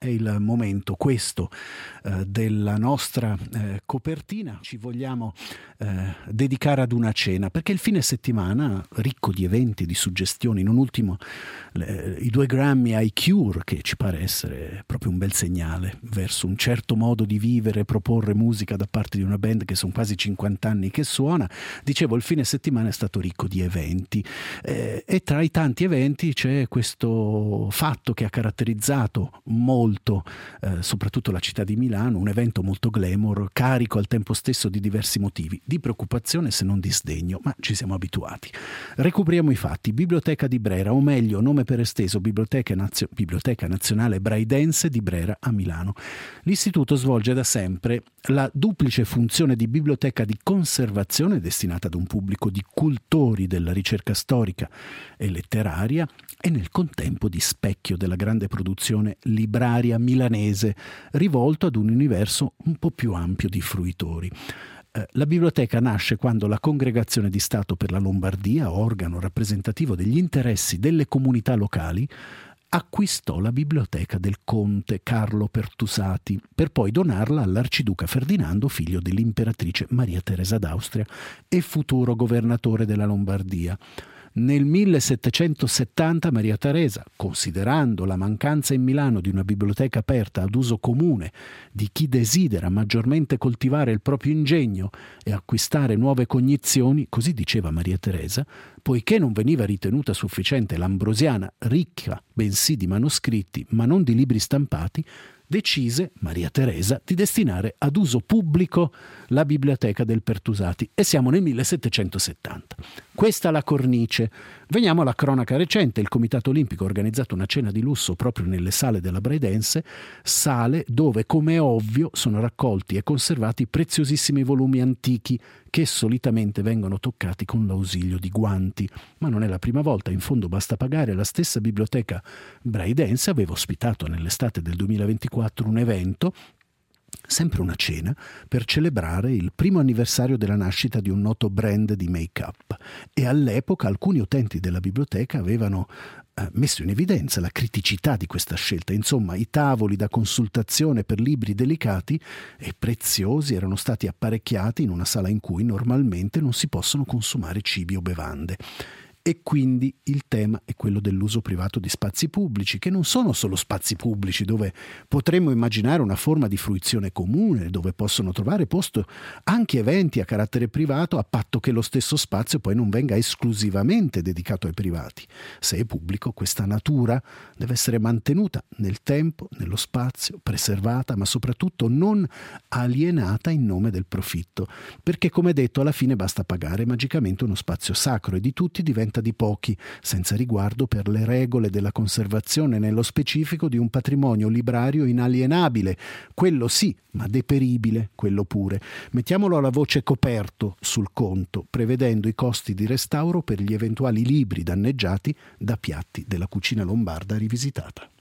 è il momento questo della nostra copertina. Ci vogliamo dedicare ad una cena, perché il fine settimana ricco di eventi, di suggestioni, non ultimo i 2 Grammy ai Cure, che ci pare essere proprio un bel segnale verso un certo modo di vivere e proporre musica da parte di una band che sono quasi 50 anni che suona. Dicevo, il fine settimana è stato ricco di eventi e tra i tanti eventi c'è questo fatto che ha caratterizzato molto soprattutto la città di Milano, un evento molto glamour, carico al tempo stesso di diversi motivi, di preoccupazione se non di sdegno, ma ci siamo abituati. Recupriamo i fatti. Biblioteca di Brera, o meglio, nome per esteso, Biblioteca Nazionale Braidense di Brera a Milano. L'istituto svolge da sempre la duplice funzione di biblioteca di conservazione destinata ad un pubblico di cultori della ricerca storica e letteraria e nel contempo di specchio della grande produzione libraria milanese, rivolto ad un universo un po' più ampio di fruitori. La biblioteca nasce quando la Congregazione di Stato per la Lombardia, organo rappresentativo degli interessi delle comunità locali, acquistò la biblioteca del conte Carlo Pertusati per poi donarla all'arciduca Ferdinando, figlio dell'imperatrice Maria Teresa d'Austria e futuro governatore della Lombardia. Nel 1770 Maria Teresa, considerando la mancanza in Milano di una biblioteca aperta ad uso comune di chi desidera maggiormente coltivare il proprio ingegno e acquistare nuove cognizioni, così diceva Maria Teresa, poiché non veniva ritenuta sufficiente l'Ambrosiana, ricca bensì di manoscritti ma non di libri stampati, decise Maria Teresa di destinare ad uso pubblico la biblioteca del Pertusati e siamo nel 1770. Questa la cornice. Veniamo alla cronaca recente. Il Comitato Olimpico ha organizzato una cena di lusso proprio nelle sale della Braidense, sale dove, come è ovvio, sono raccolti e conservati preziosissimi volumi antichi che solitamente vengono toccati con l'ausilio di guanti. Ma non è la prima volta, in fondo basta pagare. La stessa biblioteca braidense aveva ospitato nell'estate del 2024 un evento, sempre una cena, per celebrare il primo anniversario della nascita di un noto brand di make-up, e all'epoca alcuni utenti della biblioteca avevano messo in evidenza la criticità di questa scelta. Insomma, i tavoli da consultazione per libri delicati e preziosi erano stati apparecchiati in una sala in cui normalmente non si possono consumare cibi o bevande. E quindi il tema è quello dell'uso privato di spazi pubblici, che non sono solo spazi pubblici dove potremmo immaginare una forma di fruizione comune, dove possono trovare posto anche eventi a carattere privato, a patto che lo stesso spazio poi non venga esclusivamente dedicato ai privati. Se è pubblico, questa natura deve essere mantenuta nel tempo, nello spazio, preservata, ma soprattutto non alienata in nome del profitto, perché, come detto, alla fine basta pagare, magicamente uno spazio sacro e di tutti diventa di pochi, senza riguardo per le regole della conservazione, nello specifico di un patrimonio librario inalienabile, quello sì, ma deperibile, quello pure. Mettiamolo alla voce coperto sul conto, prevedendo i costi di restauro per gli eventuali libri danneggiati da piatti della cucina lombarda rivisitata.